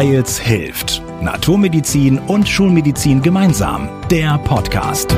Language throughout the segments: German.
Weils hilft. Naturmedizin und Schulmedizin gemeinsam. Der Podcast.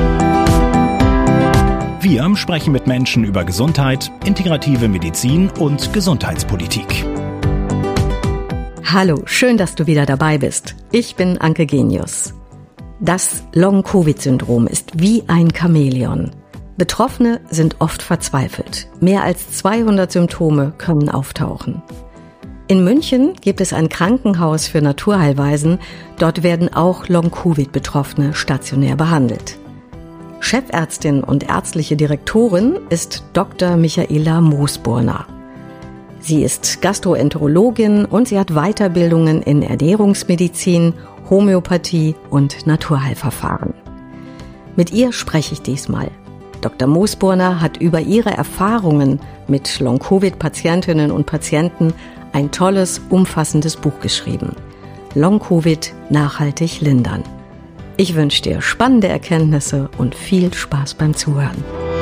Wir sprechen mit Menschen über Gesundheit, integrative Medizin und Gesundheitspolitik. Hallo, schön, dass du wieder dabei bist. Ich bin Anke Genius. Das Long-Covid-Syndrom ist wie ein Chamäleon. Betroffene sind oft verzweifelt. Mehr als 200 Symptome können auftauchen. In München gibt es ein Krankenhaus für Naturheilweisen. Dort werden auch Long-Covid-Betroffene stationär behandelt. Chefärztin und ärztliche Direktorin ist Dr. Michaela Moosburner. Sie ist Gastroenterologin und sie hat Weiterbildungen in Ernährungsmedizin, Homöopathie und Naturheilverfahren. Mit ihr spreche ich diesmal. Dr. Moosburner hat über ihre Erfahrungen mit Long-Covid-Patientinnen und Patienten ein tolles, umfassendes Buch geschrieben. Long-Covid nachhaltig lindern. Ich wünsche dir spannende Erkenntnisse und viel Spaß beim Zuhören.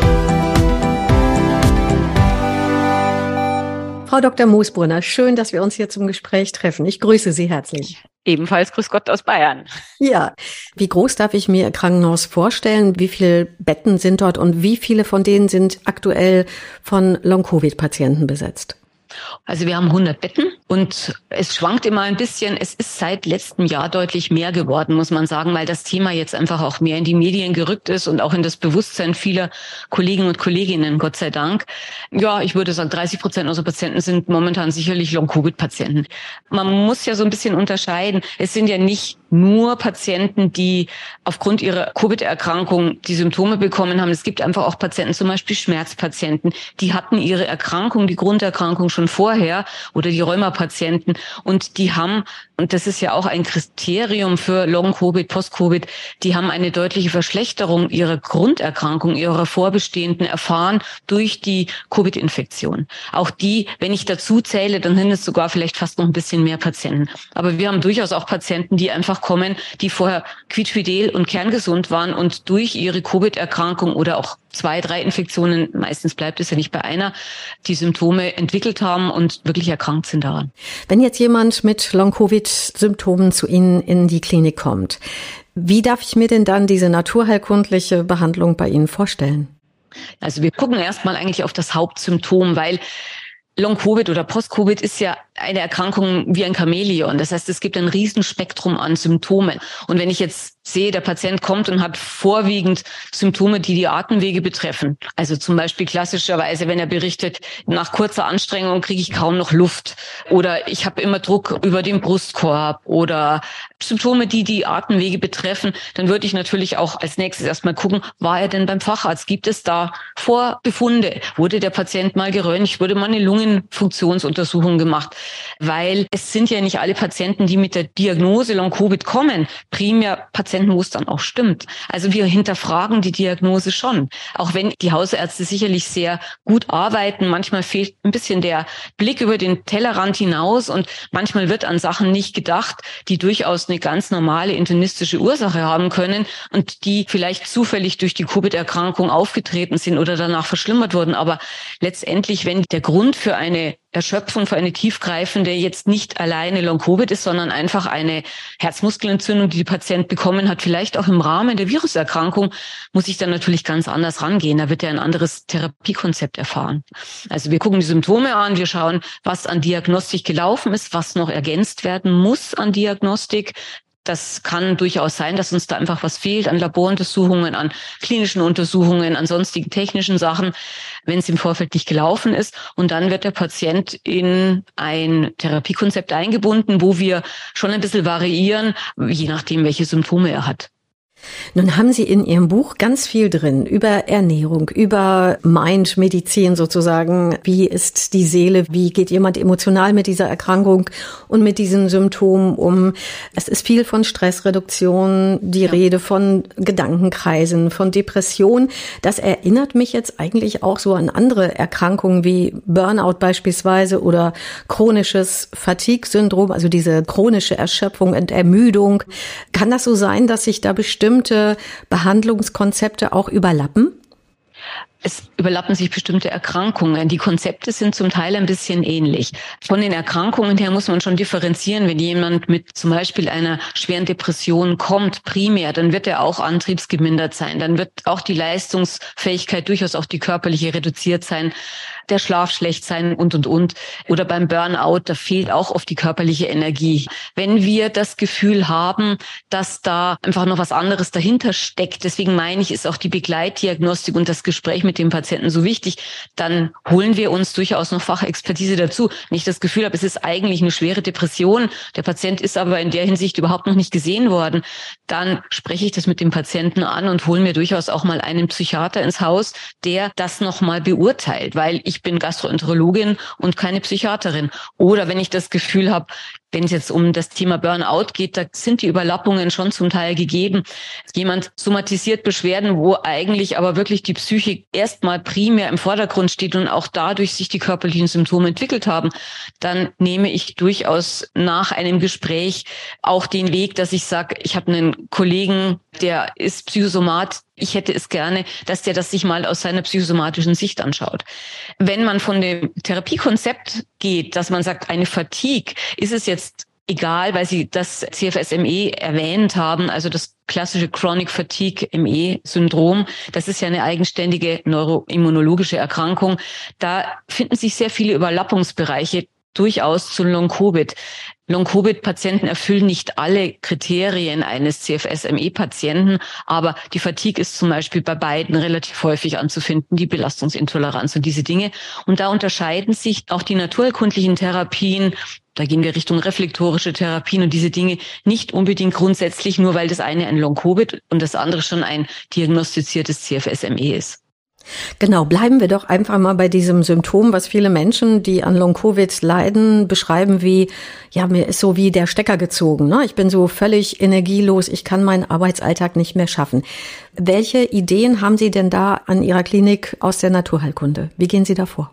Frau Dr. Moosburner, schön, dass wir uns hier zum Gespräch treffen. Ich grüße Sie herzlich. Ebenfalls grüß Gott aus Bayern. Ja, wie groß darf ich mir Ihr Krankenhaus vorstellen? Wie viele Betten sind dort und wie viele von denen sind aktuell von Long-Covid-Patienten besetzt? Also wir haben 100 Betten und es schwankt immer ein bisschen. Es ist seit letztem Jahr deutlich mehr geworden, muss man sagen, weil das Thema jetzt einfach auch mehr in die Medien gerückt ist und auch in das Bewusstsein vieler Kollegen und Kolleginnen, Gott sei Dank. Ja, ich würde sagen, 30% unserer Patienten sind momentan sicherlich Long-Covid-Patienten. Man muss ja so ein bisschen unterscheiden. Es sind ja nicht nur Patienten, die aufgrund ihrer Covid-Erkrankung die Symptome bekommen haben. Es gibt einfach auch Patienten, zum Beispiel Schmerzpatienten, die hatten ihre Erkrankung, die Grunderkrankung schon vorher oder die Rheumapatienten und die haben, und das ist ja auch ein Kriterium für Long-Covid, Post-Covid, die haben eine deutliche Verschlechterung ihrer Grunderkrankung, ihrer Vorbestehenden erfahren durch die Covid-Infektion. Auch die, wenn ich dazu zähle, dann sind es sogar vielleicht fast noch ein bisschen mehr Patienten. Aber wir haben durchaus auch Patienten, die einfach kommen, die vorher quietschfidel und kerngesund waren und durch ihre Covid-Erkrankung oder auch 2, 3 Infektionen, meistens bleibt es ja nicht bei einer, die Symptome entwickelt haben und wirklich erkrankt sind daran. Wenn jetzt jemand mit Long-Covid-Symptomen zu Ihnen in die Klinik kommt, wie darf ich mir denn dann diese naturheilkundliche Behandlung bei Ihnen vorstellen? Also wir gucken erstmal eigentlich auf das Hauptsymptom, weil Long-Covid oder Post-Covid ist ja eine Erkrankung wie ein Chamäleon. Das heißt, es gibt ein Riesenspektrum an Symptomen. Und wenn ich jetzt sehe, der Patient kommt und hat vorwiegend Symptome, die die Atemwege betreffen. Also zum Beispiel klassischerweise, wenn er berichtet, nach kurzer Anstrengung kriege ich kaum noch Luft. Oder ich habe immer Druck über den Brustkorb. Oder Symptome, die die Atemwege betreffen. Dann würde ich natürlich auch als nächstes erstmal gucken, war er denn beim Facharzt? Gibt es da Vorbefunde? Wurde der Patient mal geröntgt? Wurde mal eine Lungenfunktionsuntersuchung gemacht? Weil es sind ja nicht alle Patienten, die mit der Diagnose Long-Covid kommen, primär Patienten, wo es dann auch stimmt. Also wir hinterfragen die Diagnose schon. Auch wenn die Hausärzte sicherlich sehr gut arbeiten, manchmal fehlt ein bisschen der Blick über den Tellerrand hinaus und manchmal wird an Sachen nicht gedacht, die durchaus eine ganz normale internistische Ursache haben können und die vielleicht zufällig durch die Covid-Erkrankung aufgetreten sind oder danach verschlimmert wurden. Aber letztendlich, wenn der Grund für eine Erschöpfung, für eine tiefgreifende jetzt nicht alleine Long-Covid ist, sondern einfach eine Herzmuskelentzündung, die der Patient bekommen hat, vielleicht auch im Rahmen der Viruserkrankung, muss ich dann natürlich ganz anders rangehen. Da wird er ein anderes Therapiekonzept erfahren. Also wir gucken die Symptome an, wir schauen, was an Diagnostik gelaufen ist, was noch ergänzt werden muss an Diagnostik. Das kann durchaus sein, dass uns da einfach was fehlt an Laboruntersuchungen, an klinischen Untersuchungen, an sonstigen technischen Sachen, wenn es im Vorfeld nicht gelaufen ist. Und dann wird der Patient in ein Therapiekonzept eingebunden, wo wir schon ein bisschen variieren, je nachdem, welche Symptome er hat. Nun haben Sie in Ihrem Buch ganz viel drin über Ernährung, über Mind-Medizin sozusagen. Wie ist die Seele? Wie geht jemand emotional mit dieser Erkrankung und mit diesen Symptomen um? Es ist viel von Stressreduktion, die Rede von Gedankenkreisen, von Depression. Das erinnert mich jetzt eigentlich auch so an andere Erkrankungen wie Burnout beispielsweise oder chronisches Fatigue-Syndrom, also diese chronische Erschöpfung und Ermüdung. Kann das so sein, dass sich da bestimmte Behandlungskonzepte auch überlappen? Es überlappen sich bestimmte Erkrankungen. Die Konzepte sind zum Teil ein bisschen ähnlich. Von den Erkrankungen her muss man schon differenzieren. Wenn jemand mit zum Beispiel einer schweren Depression kommt, primär, dann wird er auch antriebsgemindert sein. Dann wird auch die Leistungsfähigkeit, durchaus auch die körperliche, reduziert sein. Der Schlaf schlecht sein und. Oder beim Burnout, da fehlt auch oft die körperliche Energie. Wenn wir das Gefühl haben, dass da einfach noch was anderes dahinter steckt, deswegen meine ich, ist auch die Begleitdiagnostik und das Gespräch mit dem Patienten so wichtig, dann holen wir uns durchaus noch Fachexpertise dazu. Wenn ich das Gefühl habe, es ist eigentlich eine schwere Depression, der Patient ist aber in der Hinsicht überhaupt noch nicht gesehen worden, dann spreche ich das mit dem Patienten an und hole mir durchaus auch mal einen Psychiater ins Haus, der das nochmal beurteilt, weil ich bin Gastroenterologin und keine Psychiaterin. Oder wenn ich das Gefühl habe, wenn es jetzt um das Thema Burnout geht, da sind die Überlappungen schon zum Teil gegeben. Jemand somatisiert Beschwerden, wo eigentlich aber wirklich die Psyche erstmal primär im Vordergrund steht und auch dadurch sich die körperlichen Symptome entwickelt haben, dann nehme ich durchaus nach einem Gespräch auch den Weg, dass ich sage, ich habe einen Kollegen, der ist Psychosomat, ich hätte es gerne, dass der das sich mal aus seiner psychosomatischen Sicht anschaut. Wenn man von dem Therapiekonzept geht, dass man sagt, eine Fatigue, ist es jetzt egal, weil Sie das CFS-ME erwähnt haben, also das klassische Chronic Fatigue ME-Syndrom, das ist ja eine eigenständige neuroimmunologische Erkrankung. Da finden sich sehr viele Überlappungsbereiche durchaus zu Long-Covid. Long-Covid-Patienten erfüllen nicht alle Kriterien eines CFS-ME-Patienten, aber die Fatigue ist zum Beispiel bei beiden relativ häufig anzufinden, die Belastungsintoleranz und diese Dinge. Und da unterscheiden sich auch die naturheilkundlichen Therapien, da gehen wir Richtung reflektorische Therapien und diese Dinge nicht unbedingt grundsätzlich, nur weil das eine ein Long-Covid und das andere schon ein diagnostiziertes CFS-ME ist. Genau, bleiben wir doch einfach mal bei diesem Symptom, was viele Menschen, die an Long-Covid leiden, beschreiben wie, ja, mir ist so wie der Stecker gezogen, ne? Ich bin so völlig energielos, ich kann meinen Arbeitsalltag nicht mehr schaffen. Welche Ideen haben Sie denn da an Ihrer Klinik aus der Naturheilkunde? Wie gehen Sie da vor?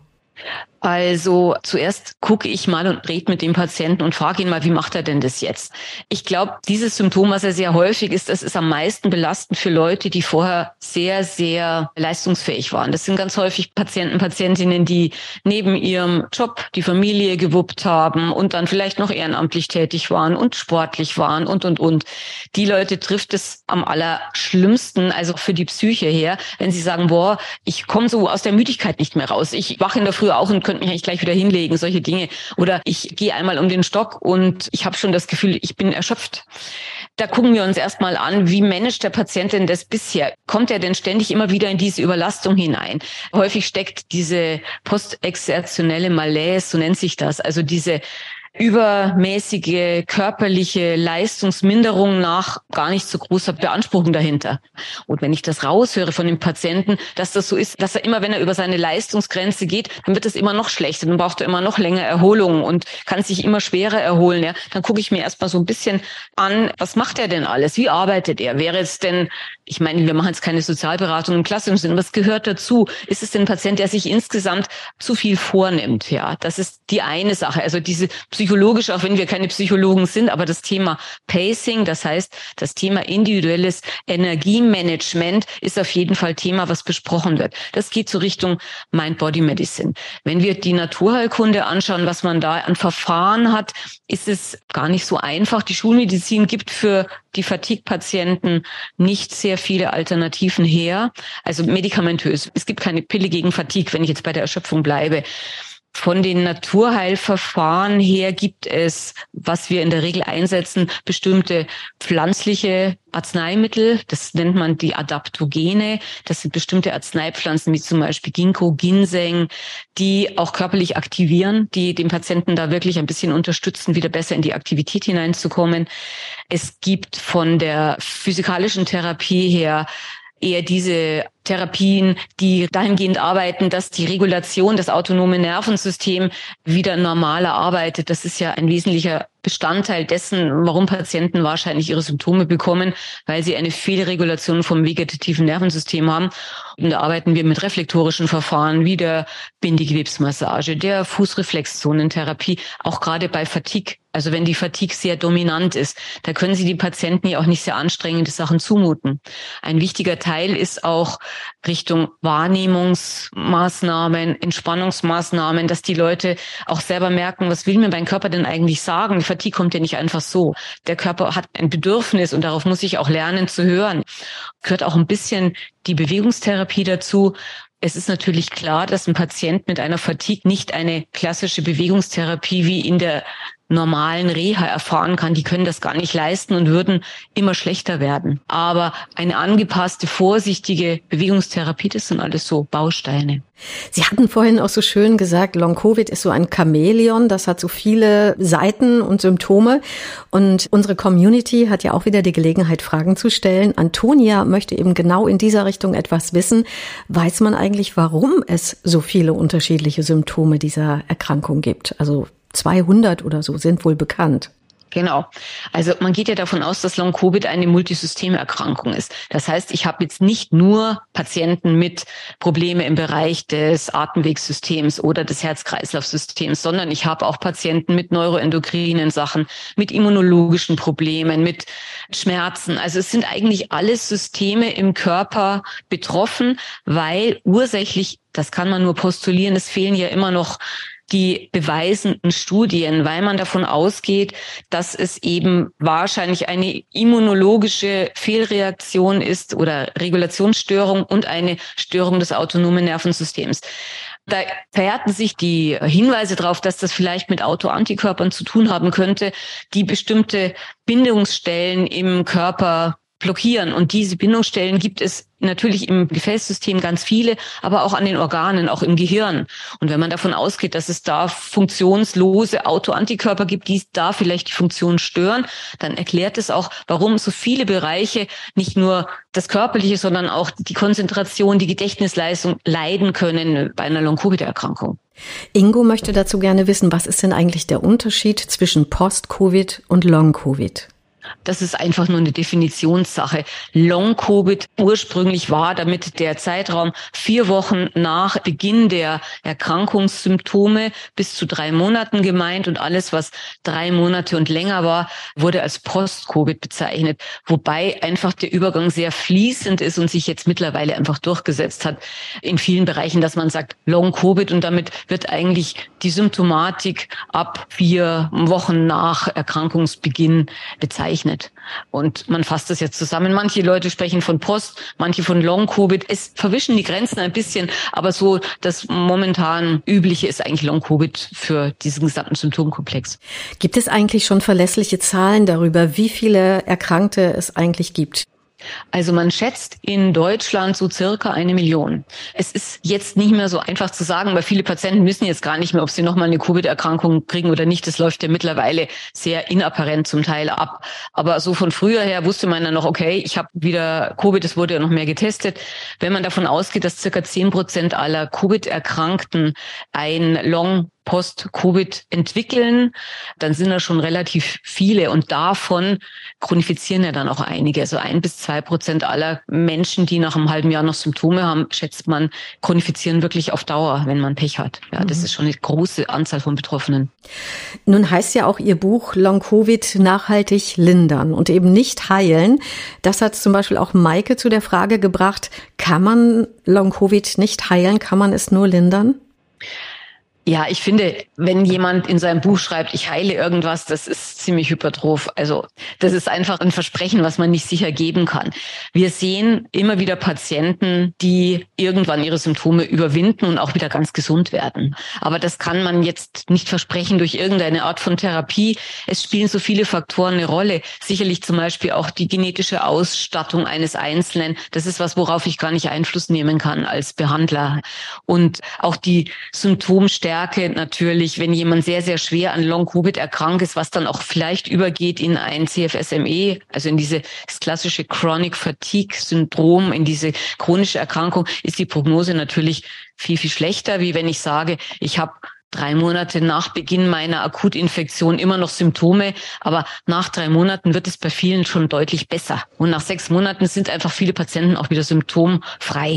Also zuerst gucke ich mal und rede mit dem Patienten und frage ihn mal, wie macht er denn das jetzt? Ich glaube, dieses Symptom, was ja sehr häufig ist, das ist am meisten belastend für Leute, die vorher sehr, sehr leistungsfähig waren. Das sind ganz häufig Patienten, Patientinnen, die neben ihrem Job die Familie gewuppt haben und dann vielleicht noch ehrenamtlich tätig waren und sportlich waren und. Die Leute trifft es am allerschlimmsten, also für die Psyche her, wenn sie sagen, boah, ich komme so aus der Müdigkeit nicht mehr raus. Ich wache in der Früh auf und könnte mich eigentlich gleich wieder hinlegen, solche Dinge. Oder ich gehe einmal um den Stock und ich habe schon das Gefühl, ich bin erschöpft. Da gucken wir uns erstmal an, wie managt der Patient denn das bisher? Kommt er denn ständig immer wieder in diese Überlastung hinein? Häufig steckt diese postexertionelle Malaise, so nennt sich das, also diese übermäßige körperliche Leistungsminderung nach gar nicht so großer Beanspruchung dahinter. Und wenn ich das raushöre von dem Patienten, dass das so ist, dass er immer, wenn er über seine Leistungsgrenze geht, dann wird es immer noch schlechter, dann braucht er immer noch länger Erholung und kann sich immer schwerer erholen. Ja? Dann gucke ich mir erstmal so ein bisschen an, was macht er denn alles? Wie arbeitet er? Wäre es denn, ich meine, wir machen jetzt keine Sozialberatung im klassischen Sinn, was gehört dazu? Ist es denn ein Patient, der sich insgesamt zu viel vornimmt? Ja, das ist die eine Sache. Also diese psychologisch, auch wenn wir keine Psychologen sind, aber das Thema Pacing, das heißt, das Thema individuelles Energiemanagement ist auf jeden Fall Thema, was besprochen wird. Das geht so Richtung Mind-Body-Medicine. Wenn wir die Naturheilkunde anschauen, was man da an Verfahren hat, ist es gar nicht so einfach. Die Schulmedizin gibt für die Fatigue-Patienten nicht sehr viele Alternativen her, also medikamentös. Es gibt keine Pille gegen Fatigue, wenn ich jetzt bei der Erschöpfung bleibe. Von den Naturheilverfahren her gibt es, was wir in der Regel einsetzen, bestimmte pflanzliche Arzneimittel. Das nennt man die Adaptogene. Das sind bestimmte Arzneipflanzen wie zum Beispiel Ginkgo, Ginseng, die auch körperlich aktivieren, die den Patienten da wirklich ein bisschen unterstützen, wieder besser in die Aktivität hineinzukommen. Es gibt von der physikalischen Therapie her eher diese Therapien, die dahingehend arbeiten, dass die Regulation des autonomen Nervensystems wieder normaler arbeitet. Das ist ja ein wesentlicher Bestandteil dessen, warum Patienten wahrscheinlich ihre Symptome bekommen, weil sie eine Fehlregulation vom vegetativen Nervensystem haben. Und da arbeiten wir mit reflektorischen Verfahren wie der Bindegewebsmassage, der Fußreflexzonentherapie, auch gerade bei Fatigue Also wenn die Fatigue sehr dominant ist, da können Sie die Patienten ja auch nicht sehr anstrengende Sachen zumuten. Ein wichtiger Teil ist auch Richtung Wahrnehmungsmaßnahmen, Entspannungsmaßnahmen, dass die Leute auch selber merken, was will mir mein Körper denn eigentlich sagen? Die Fatigue kommt ja nicht einfach so. Der Körper hat ein Bedürfnis und darauf muss ich auch lernen zu hören. Gehört auch ein bisschen die Bewegungstherapie dazu. Es ist natürlich klar, dass ein Patient mit einer Fatigue nicht eine klassische Bewegungstherapie wie in der normalen Reha erfahren kann. Die können das gar nicht leisten und würden immer schlechter werden. Aber eine angepasste, vorsichtige Bewegungstherapie, das sind alles so Bausteine. Sie hatten vorhin auch so schön gesagt, Long-Covid ist so ein Chamäleon, das hat so viele Seiten und Symptome. Und unsere Community hat ja auch wieder die Gelegenheit, Fragen zu stellen. Antonia möchte eben genau in dieser Richtung etwas wissen. Weiß man eigentlich, warum es so viele unterschiedliche Symptome dieser Erkrankung gibt? Also 200 oder so sind wohl bekannt. Genau. Also man geht ja davon aus, dass Long-Covid eine Multisystemerkrankung ist. Das heißt, ich habe jetzt nicht nur Patienten mit Probleme im Bereich des Atemwegssystems oder des Herz-Kreislauf-Systems, sondern ich habe auch Patienten mit neuroendokrinen Sachen, mit immunologischen Problemen, mit Schmerzen. Also es sind eigentlich alle Systeme im Körper betroffen, weil ursächlich, das kann man nur postulieren, es fehlen ja immer noch die beweisenden Studien, weil man davon ausgeht, dass es eben wahrscheinlich eine immunologische Fehlreaktion ist oder Regulationsstörung und eine Störung des autonomen Nervensystems. Da verhärten sich die Hinweise darauf, dass das vielleicht mit Autoantikörpern zu tun haben könnte, die bestimmte Bindungsstellen im Körper blockieren. Und diese Bindungsstellen gibt es natürlich im Gefäßsystem ganz viele, aber auch an den Organen, auch im Gehirn. Und wenn man davon ausgeht, dass es da funktionslose Autoantikörper gibt, die da vielleicht die Funktion stören, dann erklärt es auch, warum so viele Bereiche, nicht nur das Körperliche, sondern auch die Konzentration, die Gedächtnisleistung leiden können bei einer Long-Covid-Erkrankung. Ingo möchte dazu gerne wissen, was ist denn eigentlich der Unterschied zwischen Post-Covid und Long-Covid? Das ist einfach nur eine Definitionssache. Long-Covid ursprünglich war damit der Zeitraum 4 Wochen nach Beginn der Erkrankungssymptome bis zu 3 Monaten gemeint und alles, was 3 Monate und länger war, wurde als Post-Covid bezeichnet. Wobei einfach der Übergang sehr fließend ist und sich jetzt mittlerweile einfach durchgesetzt hat in vielen Bereichen, dass man sagt Long-Covid und damit wird eigentlich die Symptomatik ab 4 Wochen nach Erkrankungsbeginn bezeichnet. Und man fasst das jetzt zusammen. Manche Leute sprechen von Post, manche von Long-Covid. Es verwischen die Grenzen ein bisschen, aber so das momentan Übliche ist eigentlich Long-Covid für diesen gesamten Symptomkomplex. Gibt es eigentlich schon verlässliche Zahlen darüber, wie viele Erkrankte es eigentlich gibt? Also man schätzt in Deutschland so circa 1 Million. Es ist jetzt nicht mehr so einfach zu sagen, weil viele Patienten wissen jetzt gar nicht mehr, ob sie nochmal eine Covid-Erkrankung kriegen oder nicht. Das läuft ja mittlerweile sehr inapparent zum Teil ab. Aber so von früher her wusste man dann noch, okay, ich habe wieder Covid, es wurde ja noch mehr getestet. Wenn man davon ausgeht, dass circa 10% aller Covid-Erkrankten ein Post-Covid entwickeln, dann sind das schon relativ viele und davon chronifizieren ja dann auch einige. Also 1-2% aller Menschen, die nach einem halben Jahr noch Symptome haben, schätzt man, chronifizieren wirklich auf Dauer, wenn man Pech hat. Ja, das ist schon eine große Anzahl von Betroffenen. Nun heißt ja auch Ihr Buch Long-Covid nachhaltig lindern und eben nicht heilen. Das hat zum Beispiel auch Maike zu der Frage gebracht, kann man Long-Covid nicht heilen, kann man es nur lindern? Ja, ich finde, wenn jemand in seinem Buch schreibt, ich heile irgendwas, das ist ziemlich hypertroph. Also das ist einfach ein Versprechen, was man nicht sicher geben kann. Wir sehen immer wieder Patienten, die irgendwann ihre Symptome überwinden und auch wieder ganz gesund werden. Aber das kann man jetzt nicht versprechen durch irgendeine Art von Therapie. Es spielen so viele Faktoren eine Rolle. Sicherlich zum Beispiel auch die genetische Ausstattung eines Einzelnen. Das ist was, worauf ich gar nicht Einfluss nehmen kann als Behandler. Und auch die Symptomstärke natürlich, wenn jemand sehr, sehr schwer an Long-Covid erkrankt ist, was dann auch vielleicht übergeht in ein CFSME, also in dieses klassische Chronic Fatigue Syndrom, in diese chronische Erkrankung, ist die Prognose natürlich viel, viel schlechter, wie wenn ich sage, ich habe 3 Monate nach Beginn meiner Akutinfektion immer noch Symptome, aber nach 3 Monaten wird es bei vielen schon deutlich besser. Und nach 6 Monaten sind einfach viele Patienten auch wieder symptomfrei.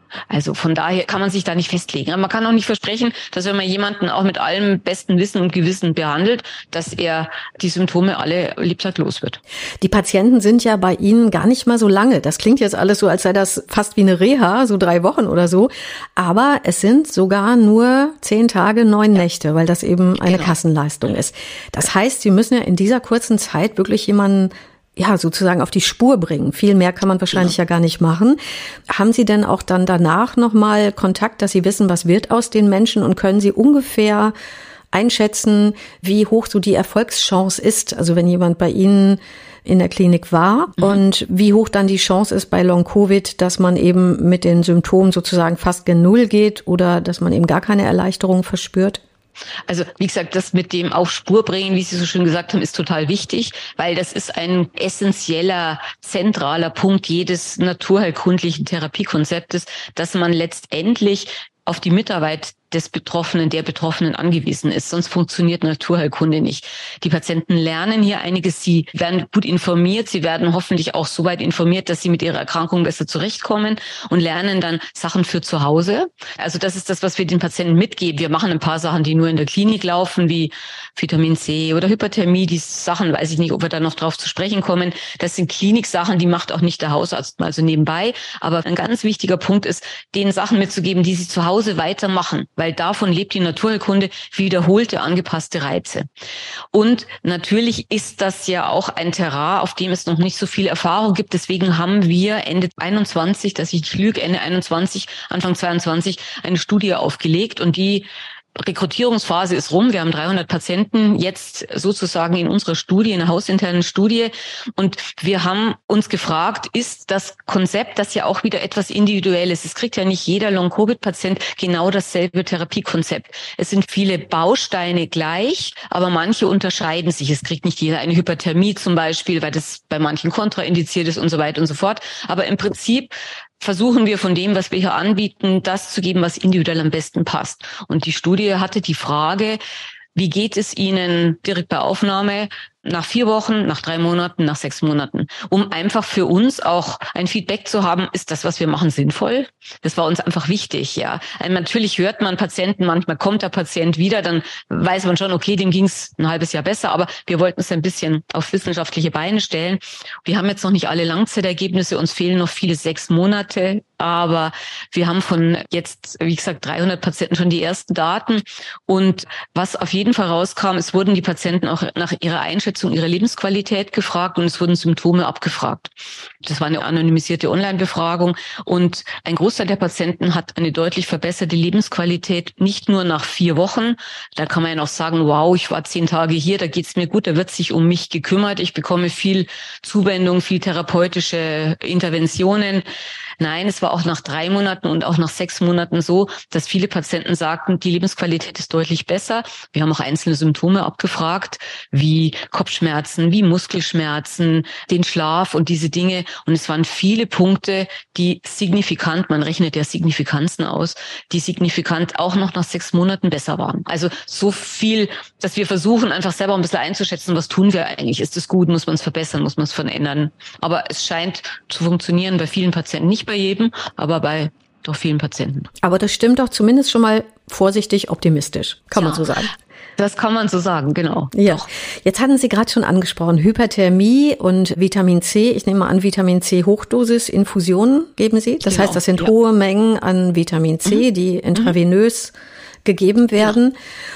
Also von daher kann man sich da nicht festlegen. Aber man kann auch nicht versprechen, dass wenn man jemanden auch mit allem besten Wissen und Gewissen behandelt, dass er die Symptome alle lebenslang wird. Die Patienten sind ja bei Ihnen gar nicht mal so lange. Das klingt jetzt alles so, als sei das fast wie eine Reha, so 3 Wochen oder so. Aber es sind sogar nur 10 Tage, 9 Nächte, weil das eben eine Kassenleistung ist. Das heißt, Sie müssen ja in dieser kurzen Zeit wirklich jemanden sozusagen auf die Spur bringen. Viel mehr kann man wahrscheinlich ja gar nicht machen. Haben Sie denn auch dann danach nochmal Kontakt, dass Sie wissen, was wird aus den Menschen und können Sie ungefähr einschätzen, wie hoch so die Erfolgschance ist? Also wenn jemand bei Ihnen in der Klinik war und wie hoch dann die Chance ist bei Long-Covid, dass man eben mit den Symptomen sozusagen fast gen Null geht oder dass man eben gar keine Erleichterung verspürt? Also wie gesagt, das mit dem auf Spur bringen, wie Sie so schön gesagt haben, ist total wichtig, weil das ist ein essentieller, zentraler Punkt jedes naturheilkundlichen Therapiekonzeptes, dass man letztendlich auf die Mitarbeit des Betroffenen, der Betroffenen angewiesen ist. Sonst funktioniert Naturheilkunde nicht. Die Patienten lernen hier einiges. Sie werden gut informiert. Sie werden hoffentlich auch so weit informiert, dass sie mit ihrer Erkrankung besser zurechtkommen und lernen dann Sachen für zu Hause. Also das ist das, was wir den Patienten mitgeben. Wir machen ein paar Sachen, die nur in der Klinik laufen, wie Vitamin C oder Hyperthermie. Die Sachen, weiß ich nicht, ob wir da noch drauf zu sprechen kommen. Das sind Kliniksachen, die macht auch nicht der Hausarzt mal so nebenbei. Aber ein ganz wichtiger Punkt ist, den Sachen mitzugeben, die sie zu Hause weitermachen. Weil davon lebt die Naturheilkunde, wiederholte, angepasste Reize. Und natürlich ist das ja auch ein Terrain, auf dem es noch nicht so viel Erfahrung gibt. Deswegen haben wir Ende 21, dass ich nicht lüge, Ende 21, Anfang 22 eine Studie aufgelegt und die Rekrutierungsphase ist rum. Wir haben 300 Patienten jetzt sozusagen in unserer Studie, in einer hausinternen Studie. Und wir haben uns gefragt, ist das Konzept, das ja auch wieder etwas Individuelles, es kriegt ja nicht jeder Long-Covid-Patient genau dasselbe Therapiekonzept. Es sind viele Bausteine gleich, aber manche unterscheiden sich. Es kriegt nicht jeder eine Hyperthermie zum Beispiel, weil das bei manchen kontraindiziert ist und so weiter und so fort. Aber im Prinzip versuchen wir von dem, was wir hier anbieten, das zu geben, was individuell am besten passt. Und die Studie hatte die Frage, wie geht es Ihnen direkt bei Aufnahme nach 4 Wochen, nach 3 Monaten, nach 6 Monaten, um einfach für uns auch ein Feedback zu haben, ist das, was wir machen, sinnvoll? Das war uns einfach wichtig, ja. Natürlich hört man Patienten, manchmal kommt der Patient wieder, dann weiß man schon, okay, dem ging es ein halbes Jahr besser, aber wir wollten es ein bisschen auf wissenschaftliche Beine stellen. Wir haben jetzt noch nicht alle Langzeitergebnisse, uns fehlen noch viele 6 Monate, aber wir haben von jetzt, wie gesagt, 300 Patienten schon die ersten Daten. Und was auf jeden Fall rauskam, es wurden die Patienten auch nach ihrer Einschätzung ihrer Lebensqualität gefragt und es wurden Symptome abgefragt. Das war eine anonymisierte Online-Befragung und ein Großteil der Patienten hat eine deutlich verbesserte Lebensqualität, nicht nur nach 4 Wochen. Da kann man ja noch sagen, wow, ich war 10 Tage hier, da geht's mir gut, da wird sich um mich gekümmert, ich bekomme viel Zuwendung, viel therapeutische Interventionen. Nein, es war auch nach 3 Monaten und auch nach 6 Monaten so, dass viele Patienten sagten, die Lebensqualität ist deutlich besser. Wir haben auch einzelne Symptome abgefragt, wie Kopfschmerzen, wie Muskelschmerzen, den Schlaf und diese Dinge. Und es waren viele Punkte, die signifikant, man rechnet ja Signifikanzen aus, die signifikant auch noch nach 6 Monaten besser waren. Also so viel, dass wir versuchen, einfach selber ein bisschen einzuschätzen, was tun wir eigentlich? Ist es gut? Muss man es verbessern? Muss man es verändern? Aber es scheint zu funktionieren bei vielen Patienten, nicht bei jedem, aber bei doch vielen Patienten. Aber das stimmt doch zumindest schon mal vorsichtig optimistisch, kann man so sagen. Das kann man so sagen, genau. Ja. Doch. Jetzt hatten Sie gerade schon angesprochen, Hyperthermie und Vitamin C. Ich nehme mal an, Vitamin C Hochdosis Infusionen geben Sie. Das heißt, das sind hohe Mengen an Vitamin C, die intravenös gegeben werden.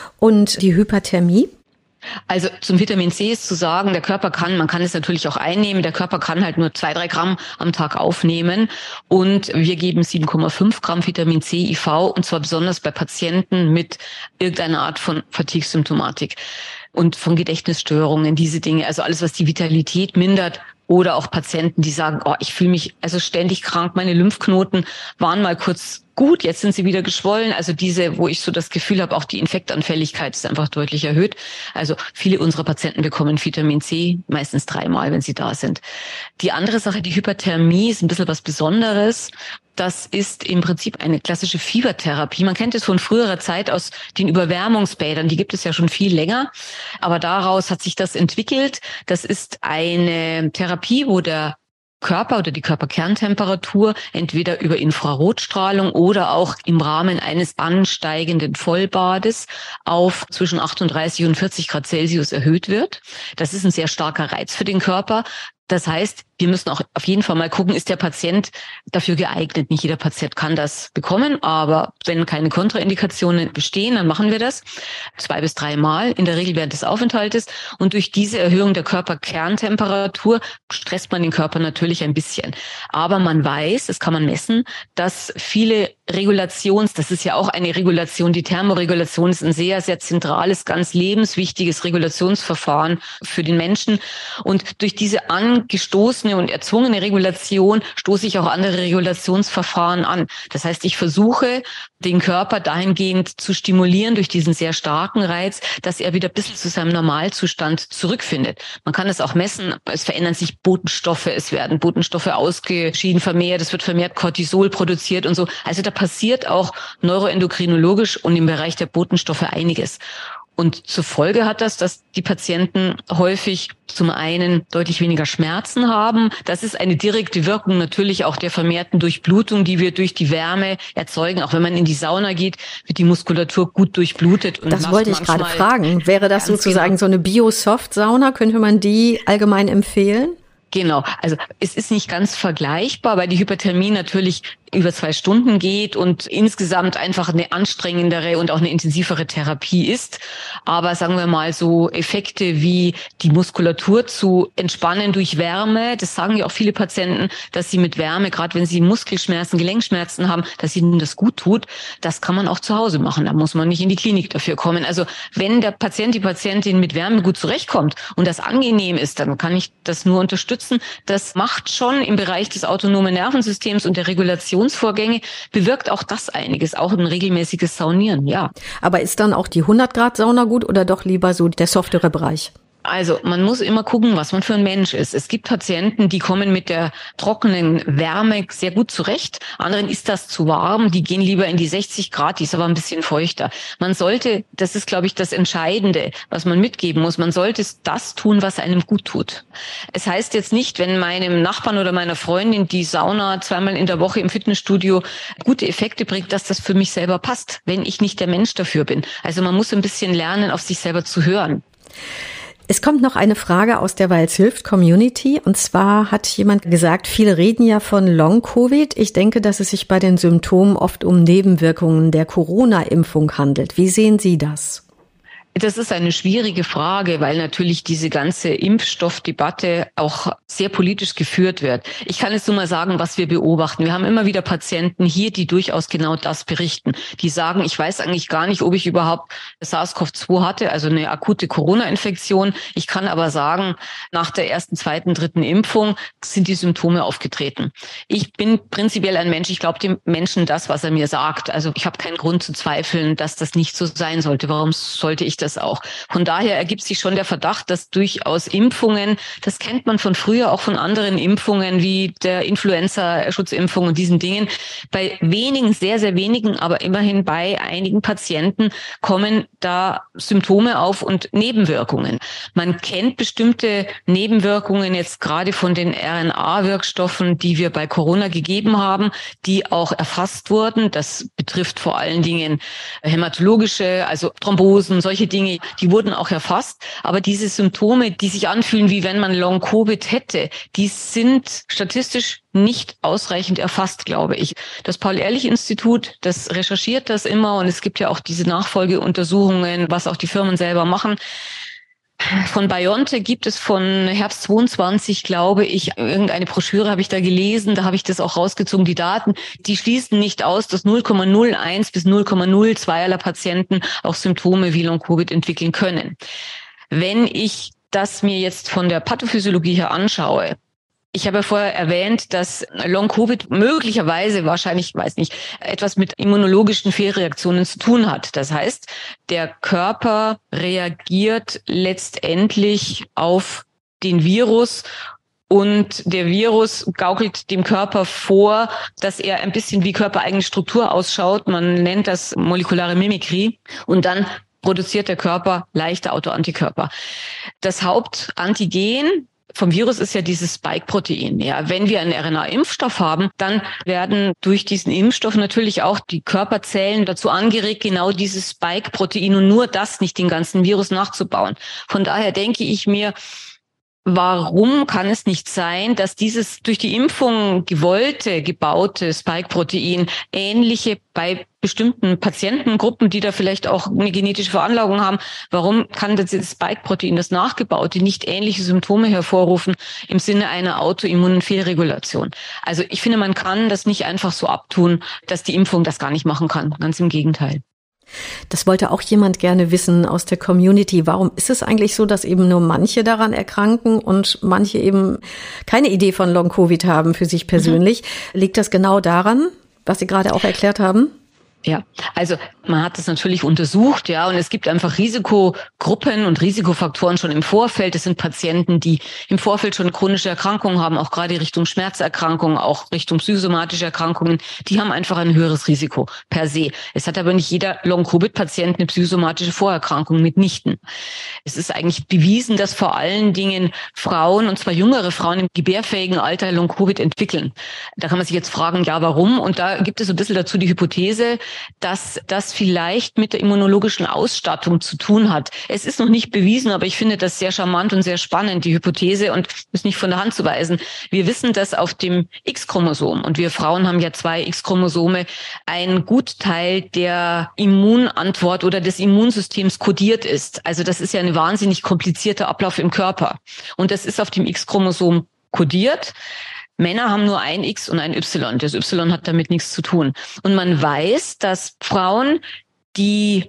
Und die Hyperthermie? Also zum Vitamin C ist zu sagen, der Körper man kann es natürlich auch einnehmen, der Körper kann halt nur 2-3 Gramm am Tag aufnehmen und wir geben 7,5 Gramm Vitamin C IV und zwar besonders bei Patienten mit irgendeiner Art von Fatigue-Symptomatik und von Gedächtnisstörungen, diese Dinge, also alles, was die Vitalität mindert. Oder auch Patienten, die sagen, oh, ich fühle mich also ständig krank, meine Lymphknoten waren mal kurz gut, jetzt sind sie wieder geschwollen. Also diese, wo ich so das Gefühl habe, auch die Infektanfälligkeit ist einfach deutlich erhöht. Also viele unserer Patienten bekommen Vitamin C, meistens 3-mal, wenn sie da sind. Die andere Sache, die Hyperthermie, ist ein bisschen was Besonderes. Das ist im Prinzip eine klassische Fiebertherapie. Man kennt es von früherer Zeit aus den Überwärmungsbädern. Die gibt es ja schon viel länger. Aber daraus hat sich das entwickelt. Das ist eine Therapie, wo der Körper oder die Körperkerntemperatur entweder über Infrarotstrahlung oder auch im Rahmen eines ansteigenden Vollbades auf zwischen 38 und 40 Grad Celsius erhöht wird. Das ist ein sehr starker Reiz für den Körper. Das heißt, wir müssen auch auf jeden Fall mal gucken, ist der Patient dafür geeignet? Nicht jeder Patient kann das bekommen, aber wenn keine Kontraindikationen bestehen, dann machen wir das 2 bis 3 Mal, in der Regel während des Aufenthaltes. Und durch diese Erhöhung der Körperkerntemperatur stresst man den Körper natürlich ein bisschen. Aber man weiß, das kann man messen, dass viele das ist ja auch eine Regulation, die Thermoregulation ist ein sehr, sehr zentrales, ganz lebenswichtiges Regulationsverfahren für den Menschen. Und durch diese angestoßene und erzwungene Regulation stoße ich auch andere Regulationsverfahren an. Das heißt, ich versuche, den Körper dahingehend zu stimulieren durch diesen sehr starken Reiz, dass er wieder ein bisschen zu seinem Normalzustand zurückfindet. Man kann es auch messen, es verändern sich Botenstoffe, es werden Botenstoffe ausgeschieden vermehrt, es wird vermehrt Cortisol produziert und so. Also da passiert auch neuroendokrinologisch und im Bereich der Botenstoffe einiges. Und zur Folge hat das, dass die Patienten häufig zum einen deutlich weniger Schmerzen haben. Das ist eine direkte Wirkung natürlich auch der vermehrten Durchblutung, die wir durch die Wärme erzeugen. Auch wenn man in die Sauna geht, wird die Muskulatur gut durchblutet. Und das wollte ich gerade fragen. Wäre das sozusagen so eine Bio-Soft-Sauna? Könnte man die allgemein empfehlen? Genau, also es ist nicht ganz vergleichbar, weil die Hyperthermie natürlich über 2 Stunden geht und insgesamt einfach eine anstrengendere und auch eine intensivere Therapie ist. Aber sagen wir mal so Effekte wie die Muskulatur zu entspannen durch Wärme, das sagen ja auch viele Patienten, dass sie mit Wärme, gerade wenn sie Muskelschmerzen, Gelenkschmerzen haben, dass ihnen das gut tut. Das kann man auch zu Hause machen, da muss man nicht in die Klinik dafür kommen. Also wenn der Patient, die Patientin mit Wärme gut zurechtkommt und das angenehm ist, dann kann ich das nur unterstützen. Das macht schon im Bereich des autonomen Nervensystems und der Regulationsvorgänge, bewirkt auch das einiges, auch ein regelmäßiges Saunieren, ja. Aber ist dann auch die 100-Grad-Sauna gut oder doch lieber so der softere Bereich? Also man muss immer gucken, was man für ein Mensch ist. Es gibt Patienten, die kommen mit der trockenen Wärme sehr gut zurecht. Anderen ist das zu warm, die gehen lieber in die 60 Grad, die ist aber ein bisschen feuchter. Man sollte, das ist glaube ich das Entscheidende, was man mitgeben muss, man sollte das tun, was einem gut tut. Es heißt jetzt nicht, wenn meinem Nachbarn oder meiner Freundin die Sauna 2-mal in der Woche im Fitnessstudio gute Effekte bringt, dass das für mich selber passt, wenn ich nicht der Mensch dafür bin. Also man muss ein bisschen lernen, auf sich selber zu hören. Es kommt noch eine Frage aus der Weil's hilft Community. Und zwar hat jemand gesagt, viele reden ja von Long-Covid. Ich denke, dass es sich bei den Symptomen oft um Nebenwirkungen der Corona-Impfung handelt. Wie sehen Sie das? Das ist eine schwierige Frage, weil natürlich diese ganze Impfstoffdebatte auch sehr politisch geführt wird. Ich kann jetzt nur mal sagen, was wir beobachten. Wir haben immer wieder Patienten hier, die durchaus genau das berichten. Die sagen, ich weiß eigentlich gar nicht, ob ich überhaupt SARS-CoV-2 hatte, also eine akute Corona-Infektion. Ich kann aber sagen, nach der 1., 2., 3. Impfung sind die Symptome aufgetreten. Ich bin prinzipiell ein Mensch, ich glaube dem Menschen das, was er mir sagt. Also ich habe keinen Grund zu zweifeln, dass das nicht so sein sollte. Warum sollte ich das auch? Von daher ergibt sich schon der Verdacht, dass durchaus Impfungen, das kennt man von früher auch von anderen Impfungen wie der Influenza-Schutzimpfung und diesen Dingen, bei wenigen, sehr, sehr wenigen, aber immerhin bei einigen Patienten kommen da Symptome auf und Nebenwirkungen. Man kennt bestimmte Nebenwirkungen jetzt gerade von den RNA-Wirkstoffen, die wir bei Corona gegeben haben, die auch erfasst wurden. Das betrifft vor allen Dingen hämatologische, also Thrombosen, solche Dinge, die wurden auch erfasst. Aber diese Symptome, die sich anfühlen, wie wenn man Long-Covid hätte, die sind statistisch nicht ausreichend erfasst, glaube ich. Das Paul-Ehrlich-Institut, das recherchiert das immer und es gibt ja auch diese Nachfolgeuntersuchungen, was auch die Firmen selber machen. Von BioNTech gibt es von Herbst 22, glaube ich, irgendeine Broschüre habe ich da gelesen, da habe ich das auch rausgezogen, die Daten, die schließen nicht aus, dass 0,01 bis 0,02 aller Patienten auch Symptome wie Long-Covid entwickeln können. Wenn ich das mir jetzt von der Pathophysiologie her anschaue, ich habe ja vorher erwähnt, dass Long-Covid möglicherweise, wahrscheinlich, weiß nicht, etwas mit immunologischen Fehlreaktionen zu tun hat. Das heißt, der Körper reagiert letztendlich auf den Virus und der Virus gaukelt dem Körper vor, dass er ein bisschen wie körpereigene Struktur ausschaut. Man nennt das molekulare Mimikrie und dann produziert der Körper leichte Autoantikörper. Das Hauptantigen vom Virus ist ja dieses Spike-Protein. Ja, wenn wir einen RNA-Impfstoff haben, dann werden durch diesen Impfstoff natürlich auch die Körperzellen dazu angeregt, genau dieses Spike-Protein und nur das, nicht den ganzen Virus nachzubauen. Von daher denke ich mir, warum kann es nicht sein, dass dieses durch die Impfung gebaute Spike-Protein ähnliche bei bestimmten Patientengruppen, die da vielleicht auch eine genetische Veranlagung haben, warum kann das Spike-Protein, das nachgebaute, nicht ähnliche Symptome hervorrufen im Sinne einer autoimmunen Fehlregulation? Also ich finde, man kann das nicht einfach so abtun, dass die Impfung das gar nicht machen kann. Ganz im Gegenteil. Das wollte auch jemand gerne wissen aus der Community. Warum ist es eigentlich so, dass eben nur manche daran erkranken und manche eben keine Idee von Long-Covid haben für sich persönlich? Liegt das genau daran, was Sie gerade auch erklärt haben? Ja, also man hat das natürlich untersucht, ja, und es gibt einfach Risikogruppen und Risikofaktoren schon im Vorfeld. Das sind Patienten, die im Vorfeld schon chronische Erkrankungen haben, auch gerade Richtung Schmerzerkrankungen, auch Richtung psychosomatische Erkrankungen. Die haben einfach ein höheres Risiko per se. Es hat aber nicht jeder Long-Covid-Patient eine psychosomatische Vorerkrankung, mitnichten. Es ist eigentlich bewiesen, dass vor allen Dingen Frauen, und zwar jüngere Frauen im gebärfähigen Alter, Long-Covid entwickeln. Da kann man sich jetzt fragen, ja, warum? Und da gibt es so ein bisschen dazu die Hypothese, dass das vielleicht mit der immunologischen Ausstattung zu tun hat. Es ist noch nicht bewiesen, aber ich finde das sehr charmant und sehr spannend, die Hypothese, und ist nicht von der Hand zu weisen. Wir wissen, dass auf dem X-Chromosom, und wir Frauen haben ja 2 X-Chromosome, ein Gutteil der Immunantwort oder des Immunsystems kodiert ist. Also das ist ja ein wahnsinnig komplizierter Ablauf im Körper. Und das ist auf dem X-Chromosom kodiert. Männer haben nur ein X und ein Y. Das Y hat damit nichts zu tun. Und man weiß, dass Frauen, die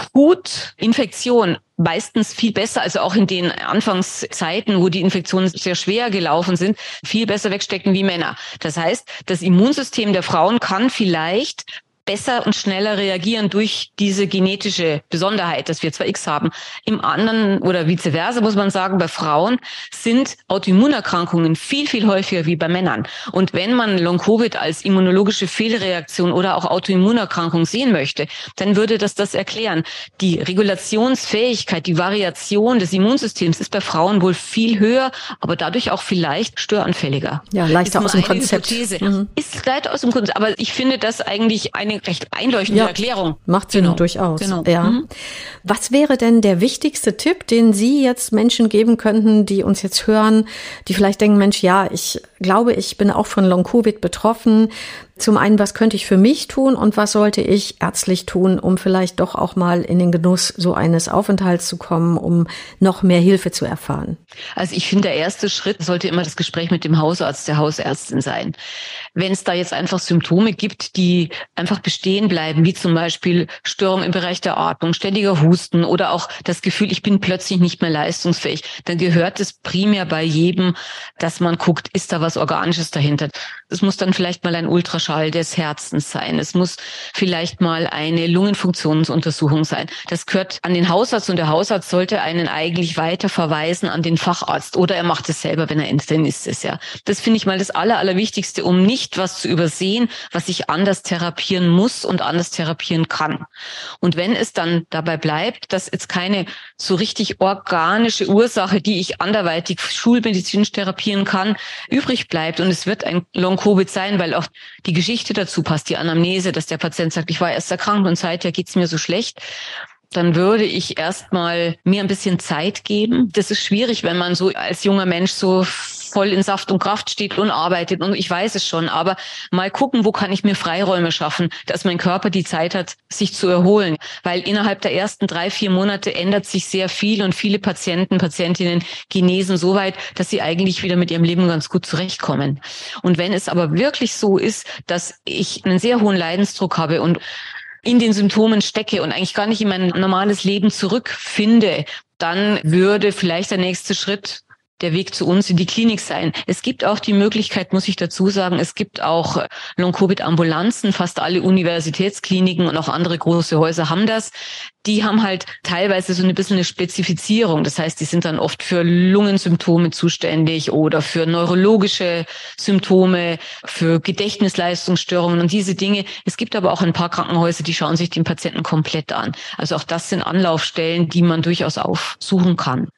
akut Infektion meistens viel besser, also auch in den Anfangszeiten, wo die Infektionen sehr schwer gelaufen sind, viel besser wegstecken wie Männer. Das heißt, das Immunsystem der Frauen kann vielleicht besser und schneller reagieren durch diese genetische Besonderheit, dass wir 2 X haben. Im anderen oder vice versa muss man sagen, bei Frauen sind Autoimmunerkrankungen viel, viel häufiger wie bei Männern. Und wenn man Long-Covid als immunologische Fehlreaktion oder auch Autoimmunerkrankung sehen möchte, dann würde das erklären. Die Regulationsfähigkeit, die Variation des Immunsystems ist bei Frauen wohl viel höher, aber dadurch auch vielleicht störanfälliger. Ja, leichter aus dem Konzept. Ist leichter aus dem Konzept, aber ich finde das eigentlich eine recht einleuchtende Erklärung. Macht Sinn, durchaus. Genau. Ja. Was wäre denn der wichtigste Tipp, den Sie jetzt Menschen geben könnten, die uns jetzt hören, die vielleicht denken, Mensch, ja, ich glaube, ich bin auch von Long-Covid betroffen. Zum einen, was könnte ich für mich tun und was sollte ich ärztlich tun, um vielleicht doch auch mal in den Genuss so eines Aufenthalts zu kommen, um noch mehr Hilfe zu erfahren? Also ich finde, der erste Schritt sollte immer das Gespräch mit dem Hausarzt, der Hausärztin sein. Wenn es da jetzt einfach Symptome gibt, die einfach bestehen bleiben, wie zum Beispiel Störung im Bereich der Atmung, ständiger Husten oder auch das Gefühl, ich bin plötzlich nicht mehr leistungsfähig, dann gehört es primär bei jedem, dass man guckt, ist da was Organisches dahinter. Es muss dann vielleicht mal ein Ultraschall des Herzens sein. Es muss vielleicht mal eine Lungenfunktionsuntersuchung sein. Das gehört an den Hausarzt und der Hausarzt sollte einen eigentlich weiter verweisen an den Facharzt oder er macht es selber, wenn er Internist ist. Ja, das finde ich mal das Allerwichtigste, um nicht was zu übersehen, was ich anders therapieren muss und anders therapieren kann. Und wenn es dann dabei bleibt, dass jetzt keine so richtig organische Ursache, die ich anderweitig schulmedizinisch therapieren kann, übrig bleibt und es wird ein Long-Covid sein, weil auch die Geschichte dazu passt, die Anamnese, dass der Patient sagt, ich war erst erkrankt und seither geht's mir so schlecht, dann würde ich erstmal mir ein bisschen Zeit geben. Das ist schwierig, wenn man so als junger Mensch so voll in Saft und Kraft steht und arbeitet und ich weiß es schon, aber mal gucken, wo kann ich mir Freiräume schaffen, dass mein Körper die Zeit hat, sich zu erholen, weil innerhalb der ersten 3-4 Monate ändert sich sehr viel und viele Patientinnen genesen so weit, dass sie eigentlich wieder mit ihrem Leben ganz gut zurechtkommen. Und wenn es aber wirklich so ist, dass ich einen sehr hohen Leidensdruck habe und in den Symptomen stecke und eigentlich gar nicht in mein normales Leben zurückfinde, dann würde vielleicht der nächste Schritt der Weg zu uns in die Klinik sein. Es gibt auch die Möglichkeit, muss ich dazu sagen, es gibt auch Long-Covid-Ambulanzen. Fast alle Universitätskliniken und auch andere große Häuser haben das. Die haben halt teilweise so ein bisschen eine Spezifizierung. Das heißt, die sind dann oft für Lungensymptome zuständig oder für neurologische Symptome, für Gedächtnisleistungsstörungen und diese Dinge. Es gibt aber auch ein paar Krankenhäuser, die schauen sich den Patienten komplett an. Also auch das sind Anlaufstellen, die man durchaus aufsuchen kann.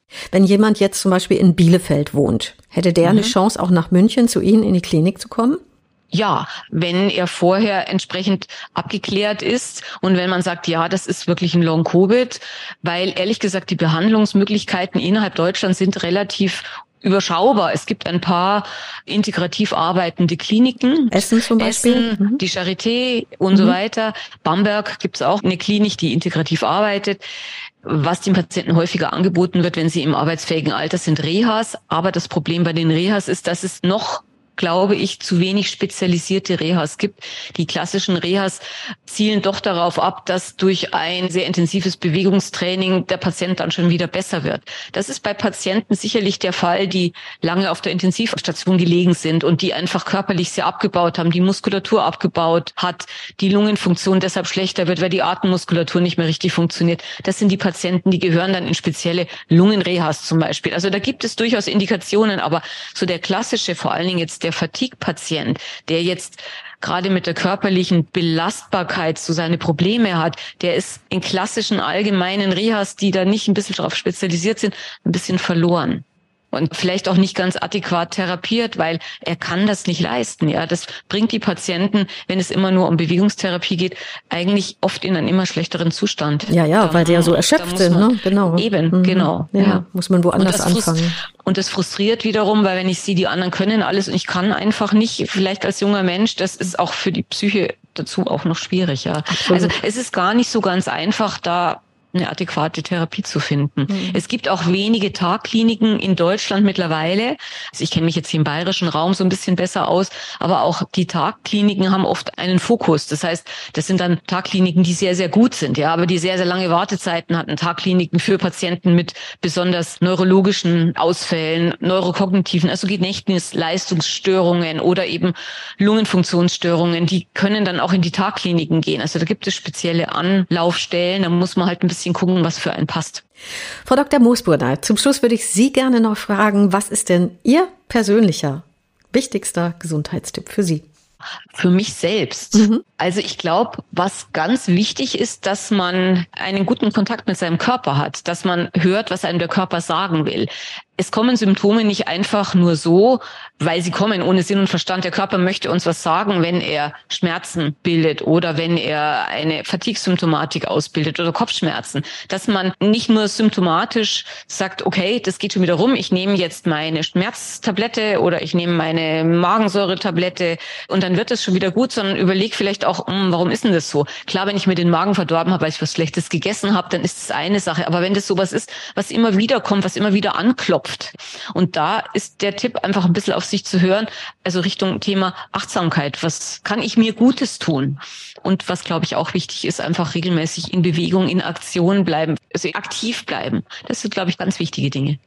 Wenn jemand jetzt zum Beispiel in Bielefeld wohnt, hätte der eine Chance, auch nach München zu Ihnen in die Klinik zu kommen? Ja, wenn er vorher entsprechend abgeklärt ist und wenn man sagt, ja, das ist wirklich ein Long-Covid, weil ehrlich gesagt die Behandlungsmöglichkeiten innerhalb Deutschlands sind relativ überschaubar. Es gibt ein paar integrativ arbeitende Kliniken. Essen zum Beispiel? Essen, die Charité und so weiter. Bamberg gibt es auch eine Klinik, die integrativ arbeitet. Was den Patienten häufiger angeboten wird, wenn sie im arbeitsfähigen Alter sind, Rehas. Aber das Problem bei den Rehas ist, dass es noch, glaube ich, zu wenig spezialisierte Rehas gibt. Die klassischen Rehas zielen doch darauf ab, dass durch ein sehr intensives Bewegungstraining der Patient dann schon wieder besser wird. Das ist bei Patienten sicherlich der Fall, die lange auf der Intensivstation gelegen sind und die einfach körperlich sehr abgebaut haben, die Muskulatur abgebaut hat, die Lungenfunktion deshalb schlechter wird, weil die Atemmuskulatur nicht mehr richtig funktioniert. Das sind die Patienten, die gehören dann in spezielle Lungenrehas zum Beispiel. Also da gibt es durchaus Indikationen, aber so der klassische, vor allen Dingen jetzt der Fatigue-Patient, der jetzt gerade mit der körperlichen Belastbarkeit so seine Probleme hat, der ist in klassischen allgemeinen Rehas, die da nicht ein bisschen darauf spezialisiert sind, ein bisschen verloren. Und vielleicht auch nicht ganz adäquat therapiert, weil er kann das nicht leisten. Ja, das bringt die Patienten, wenn es immer nur um Bewegungstherapie geht, eigentlich oft in einen immer schlechteren Zustand. Ja, weil sie ja so erschöpft sind, ne? Genau. Eben, genau. Ja, muss man woanders anfangen. Und das frustriert wiederum, weil wenn ich sehe, die anderen können alles und ich kann einfach nicht, vielleicht als junger Mensch, das ist auch für die Psyche dazu auch noch schwierig. Ja. Also es ist gar nicht so ganz einfach, da eine adäquate Therapie zu finden. Es gibt auch wenige Tagkliniken in Deutschland mittlerweile. Also ich kenne mich jetzt hier im bayerischen Raum so ein bisschen besser aus, aber auch die Tagkliniken haben oft einen Fokus. Das heißt, das sind dann Tagkliniken, die sehr, sehr gut sind, ja, aber die sehr, sehr lange Wartezeiten hatten. Tagkliniken für Patienten mit besonders neurologischen Ausfällen, neurokognitiven, also Gedächtnisleistungsstörungen oder eben Lungenfunktionsstörungen, die können dann auch in die Tagkliniken gehen. Also da gibt es spezielle Anlaufstellen, da muss man halt ein bisschen gucken, was für einen passt. Frau Dr. Moosbrunner, zum Schluss würde ich Sie gerne noch fragen, was ist denn Ihr persönlicher, wichtigster Gesundheitstipp für Sie? Für mich selbst. Also ich glaube, was ganz wichtig ist, dass man einen guten Kontakt mit seinem Körper hat, dass man hört, was einem der Körper sagen will. Es kommen Symptome nicht einfach nur so, weil sie kommen ohne Sinn und Verstand. Der Körper möchte uns was sagen, wenn er Schmerzen bildet oder wenn er eine Fatigue-Symptomatik ausbildet oder Kopfschmerzen. Dass man nicht nur symptomatisch sagt, okay, das geht schon wieder rum, ich nehme jetzt meine Schmerztablette oder ich nehme meine Magensäuretablette und dann wird es schon wieder gut, sondern überleg vielleicht auch, warum ist denn das so? Klar, wenn ich mir den Magen verdorben habe, weil ich was Schlechtes gegessen habe, dann ist es eine Sache. Aber wenn das sowas ist, was immer wieder kommt, was immer wieder anklopft, und da ist der Tipp, einfach ein bisschen auf sich zu hören, also Richtung Thema Achtsamkeit. Was kann ich mir Gutes tun? Und was, glaube ich, auch wichtig ist, einfach regelmäßig in Bewegung, in Aktion bleiben, also aktiv bleiben. Das sind, glaube ich, ganz wichtige Dinge.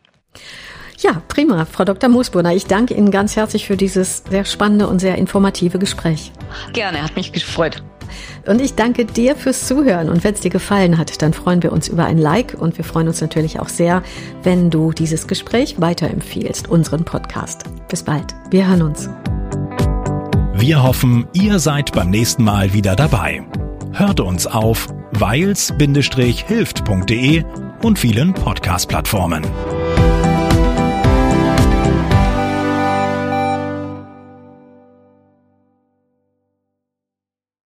Ja, prima. Frau Dr. Moosbrunner, ich danke Ihnen ganz herzlich für dieses sehr spannende und sehr informative Gespräch. Gerne, hat mich gefreut. Und ich danke dir fürs Zuhören. Und wenn es dir gefallen hat, dann freuen wir uns über ein Like. Und wir freuen uns natürlich auch sehr, wenn du dieses Gespräch weiterempfiehlst, unseren Podcast. Bis bald. Wir hören uns. Wir hoffen, ihr seid beim nächsten Mal wieder dabei. Hört uns auf weils-hilft.de und vielen Podcast-Plattformen.